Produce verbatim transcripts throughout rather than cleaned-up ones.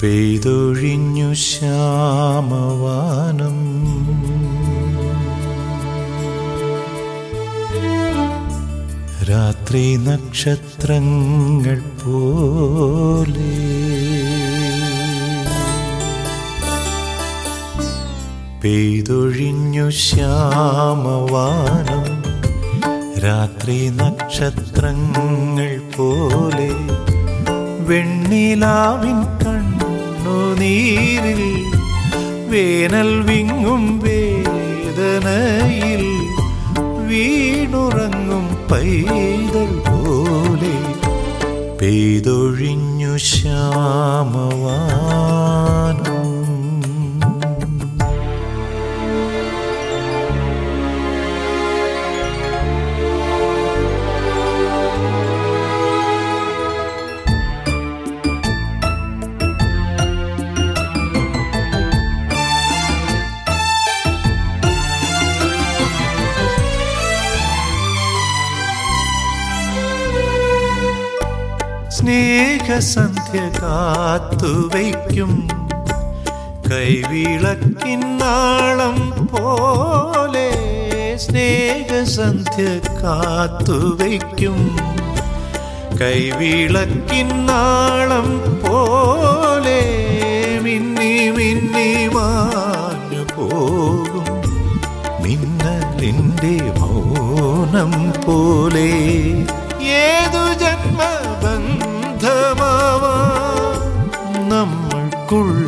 പെയ്തൊഴിഞ്ഞു ശ്യാമവാനം. രാത്രി നക്ഷത്രങ്ങൾ പോലെ പെയ്തൊഴിഞ്ഞു ശ്യാമവാനം. രാത്രി നക്ഷത്രങ്ങൾ പോലെ വെണ്ണിലാവിൻ കണ്ണുനീരിൽ വേനൽ വിങ്ങും വേദനയിൽ വീണുറങ്ങും പൈതൽ പോലെ പെയ്തൊഴിഞ്ഞു ശ്യാമവാനം. സ്നേഹസന്ധ്യ കാത്തുവയ്ക്കും കൈവിളക്കിന്നാളം പോലെ. സ്നേഹസന്ധ്യ കാത്തുവയ്ക്കും കൈവിളക്കിന്നാളം പോലെ മിന്നി മിന്നി മാഞ്ഞു പോകും മിന്നലിൻ്റെ മൗനം പോലെ. ഏതു ജന്മബന്ധമാവാ നമ്മൾക്കുള്ള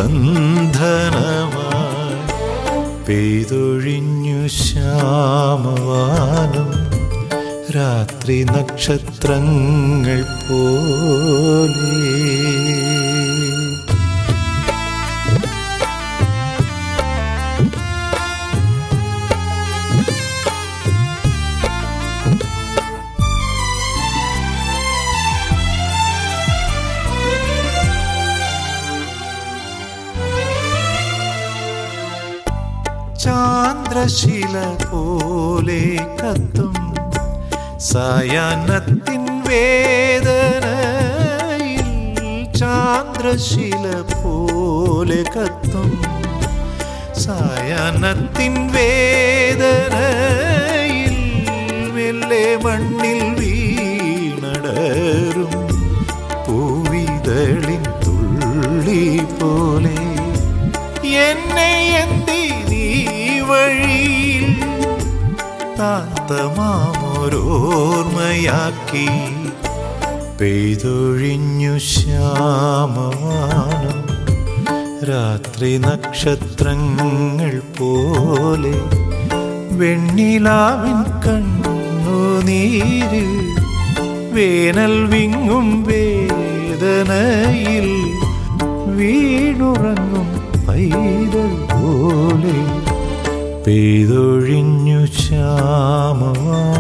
ബന്ധനമായി പെയ്തൊഴിഞ്ഞു ശ്യാമവാനം. രാത്രി നക്ഷത്രങ്ങൾ പോലെ. ചാന്ദ്രശില പോലെ കത്തും സായാഹ്നത്തിൻ വേദനയിൽ. ചാന്ദ്രശില പോലെ കത്തും സായാഹ്നത്തിൻ വേദനയിൽ മെല്ലെ മണ്ണിൽ വീണടരും പൂവിതളിൻ തുള്ളി പോലെ. എന്നെ എന്തി നീ വഴിയിൽ താത്തമാമൊരോർമ്മയാക്കി പെയ്തൊഴിഞ്ഞു ശ്യാമവാനം. രാത്രി നക്ഷത്രങ്ങൾ പോലെ വെണ്ണിലാവിൻ കണ്ണുനീരിൽ വേനൽ വിങ്ങും വേദനയിൽ വീണുറങ്ങും പൈതൽ പോലെ പെയ്തൊഴിഞ്ഞു ശ്യാമവാനം.